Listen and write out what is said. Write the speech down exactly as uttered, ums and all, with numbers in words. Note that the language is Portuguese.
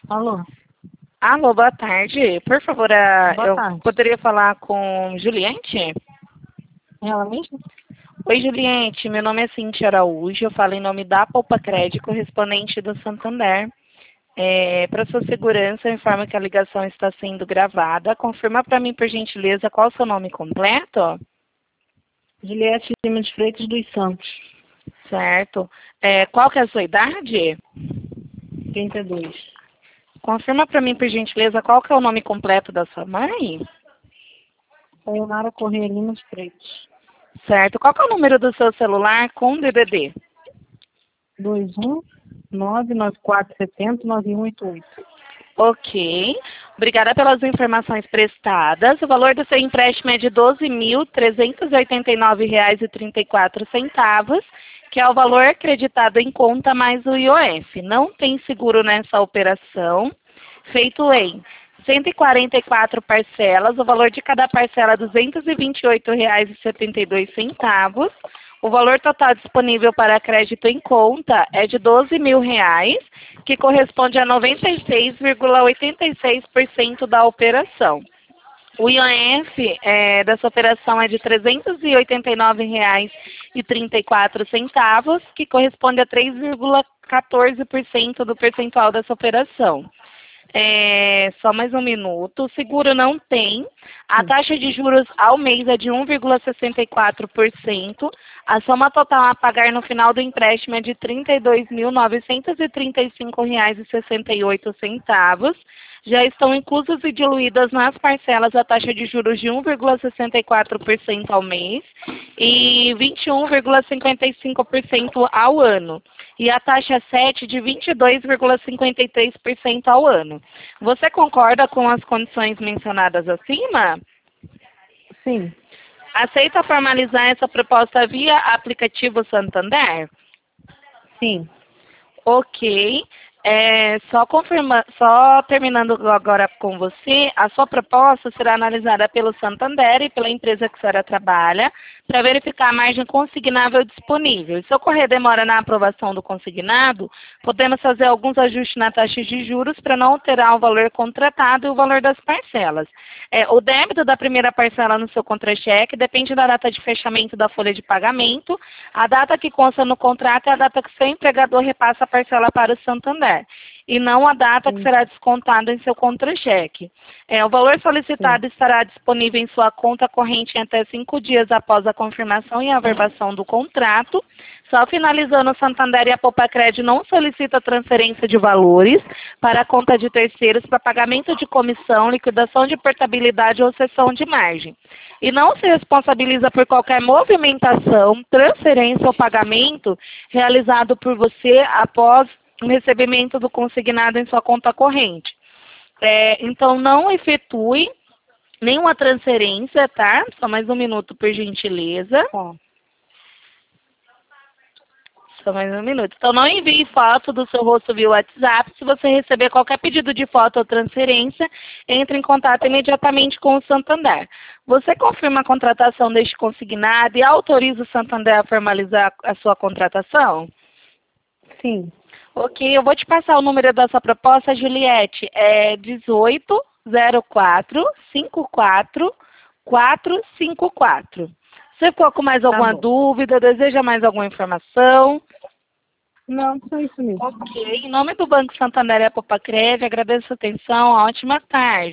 Alô, Alô, boa tarde. Por favor, a- boa eu tarde. poderia falar com Juliette? Ela mesma? Oi, Juliette. Meu nome é Cintia Araújo. Eu falo em nome da Poupa Crédito, correspondente do Santander. É, para sua segurança, eu informo que a ligação está sendo gravada. Confirma para mim, por gentileza, qual o seu nome completo? Juliette Lima de Freitas dos Santos, Certo. É, qual que é a sua idade? trinta e dois. Confirma para mim, por gentileza, qual que é o nome completo da sua mãe? Sayonara Correia Lima de Freitas. Certo. Qual que é o número do seu celular com D D D? dois um nove nove quatro sete zero nove um oito oito. Ok. Obrigada pelas informações prestadas. O valor do seu empréstimo é de doze mil trezentos e oitenta e nove reais e trinta e quatro centavos, que é o valor acreditado em conta mais o I O F. Não tem seguro nessa operação, feito em cento e quarenta e quatro parcelas. O valor de cada parcela é duzentos e vinte e oito reais e setenta e dois centavos. O valor total disponível para crédito em conta é de doze mil reais, que corresponde a noventa e seis vírgula oitenta e seis por cento da operação. O I O F é, dessa operação é de trezentos e oitenta e nove reais e trinta e quatro centavos, que corresponde a três vírgula quatorze por cento do percentual dessa operação. É, só mais um minuto. O seguro não tem. A taxa de juros ao mês é de um vírgula sessenta e quatro por cento. A soma total a pagar no final do empréstimo é de trinta e dois mil novecentos e trinta e cinco reais e sessenta e oito centavos. Já estão inclusas e diluídas nas parcelas a taxa de juros de um vírgula sessenta e quatro por cento ao mês e vinte e um vírgula cinquenta e cinco por cento ao ano. E a taxa sete de vinte e dois vírgula cinquenta e três por cento ao ano. Você concorda com as condições mencionadas acima? Sim, Aceita formalizar essa proposta via aplicativo Santander? sim. Ok. É, só, confirma, só terminando agora com você, a sua proposta será analisada pelo Santander e pela empresa que a senhora trabalha para verificar a margem consignável disponível. Se ocorrer demora na aprovação do consignado, podemos fazer alguns ajustes na taxa de juros para não alterar o valor contratado e o valor das parcelas. É, o débito da primeira parcela no seu contra-cheque depende da data de fechamento da folha de pagamento. A data que consta no contrato é a data que seu empregador repassa a parcela para o Santander e não a data que Sim. será descontada em seu contra-cheque. É, o valor solicitado Sim. estará disponível em sua conta corrente em até cinco dias após a confirmação e averbação do contrato. Só finalizando, o Santander e a Poupa Crédito não solicita transferência de valores para a conta de terceiros para pagamento de comissão, liquidação de portabilidade ou cessão de margem. E não se responsabiliza por qualquer movimentação, transferência ou pagamento realizado por você após o recebimento do consignado em sua conta corrente. É, então, não efetue nenhuma transferência, tá? Só mais um minuto, por gentileza. Tá. Só mais um minuto. Então, não envie foto do seu rosto via WhatsApp. Se você receber qualquer pedido de foto ou transferência, entre em contato imediatamente com o Santander. Você confirma a contratação deste consignado e autoriza o Santander a formalizar a sua contratação? Sim. Ok, eu vou te passar o número da sua proposta, Juliette. É dezoito zero quatro cinco quatro quatro cinco quatro. Você ficou com mais Tá alguma bom. dúvida? Deseja mais alguma informação? Não, só isso mesmo. Ok, em nome do Banco Santander e a Poupa Crédito, agradeço a atenção. Ótima tarde.